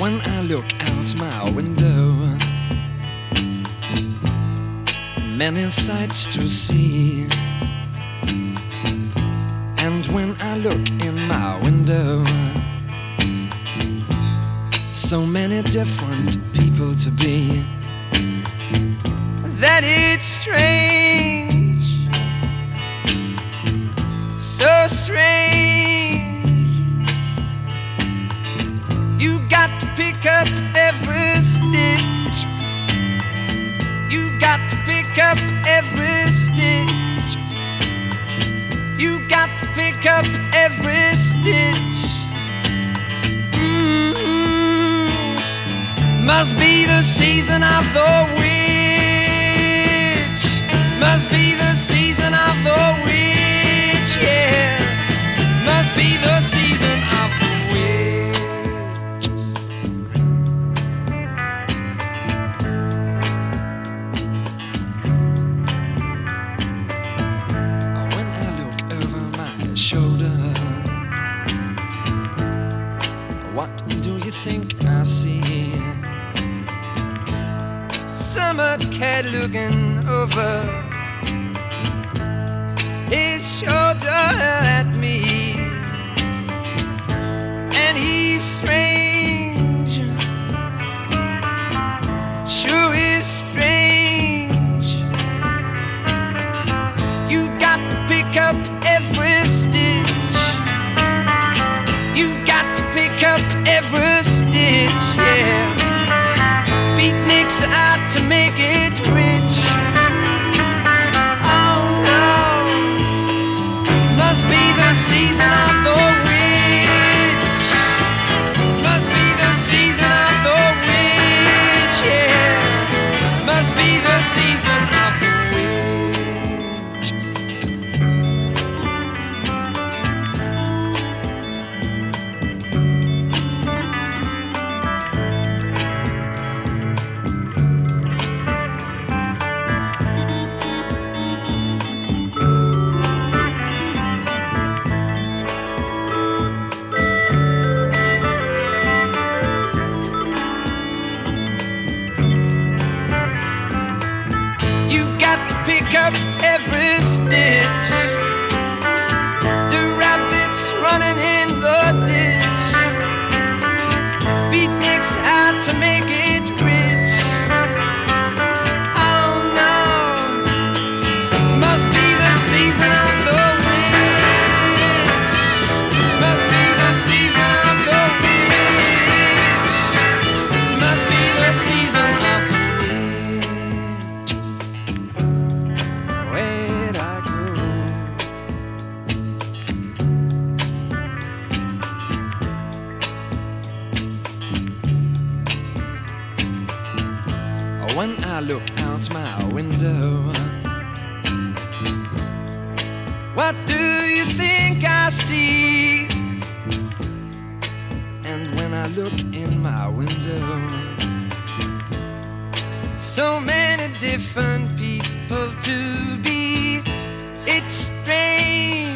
When I look out my window, many sights to see. And when I look in my window, so many different people to be, that it's strange, so strange. You got to pick up every stitch. You got to pick up every stitch. You got to pick up every stitch. Must be the season of the witch. Must be the season of the witch, yeah. Must be the season of the witch. When I look over my shoulder, what do you think I see? Summer cat looking over his shoulder at me, and he's strange, sure is strange. You got to pick up every stitch. You got to pick up every stitch, yeah. Beatniks out to make it rich. Oh no, must be the season of the witch. Must be the season of the witch, yeah. Must be the season of the pick up every stitch. The rabbits running in the ditch. Beatniks out to make it rich. Oh no, must be the season of the witch. Must be the season of the witch. Must be the season of the witch. Where'd I go? When I look out my window, what do you think I see? And when I look in my window, so many different people to be. It's strange.